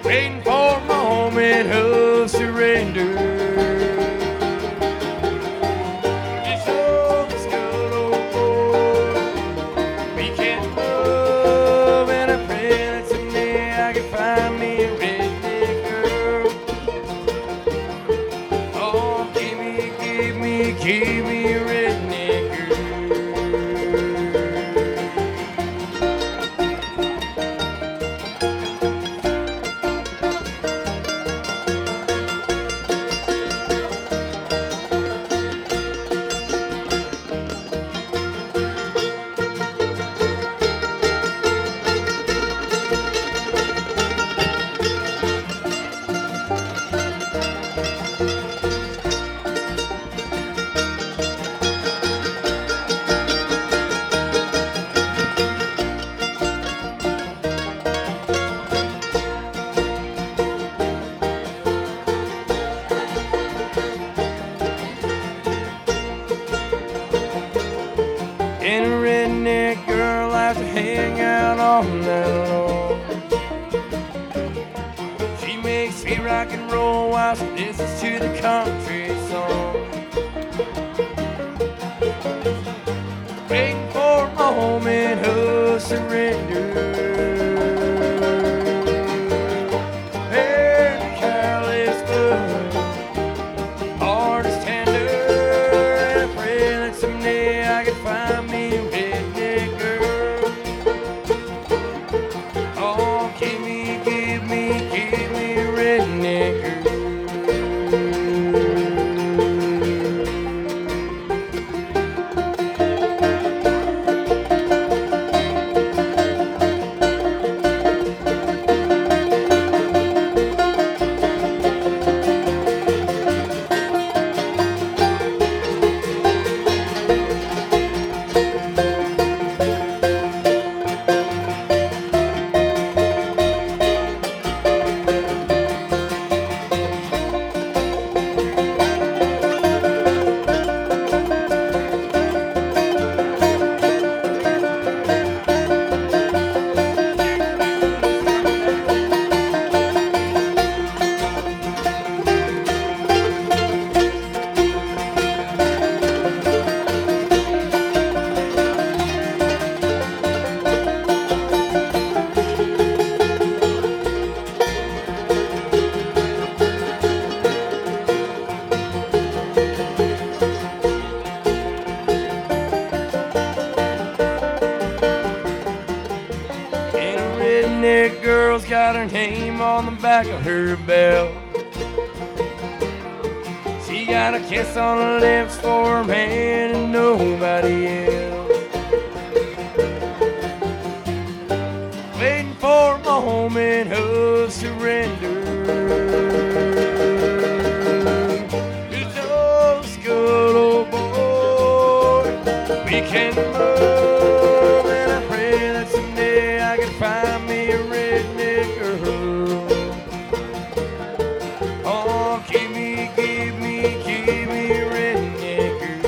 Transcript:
waiting for a moment of surrender. This old good old boy, we can't love, and I pray that someday I can find me a redneck girl. Oh, give me a redneck girl. And a redneck girl likes to hang out all night long. She makes me rock and roll while she listens to the country song. Waiting for a moment of surrender. Her careless blood, heart is tender, and I pray that someday I can find me a redneck girl. Oh, give me a redneck girl. Redneck girl's got her name on the back of her belt. She got a kiss on her lips for her man and nobody else. Waiting for a moment of surrender. It's those good old boy, we can love, and I pray that someday I can find me a redneck girl. Oh, give me a redneck girl.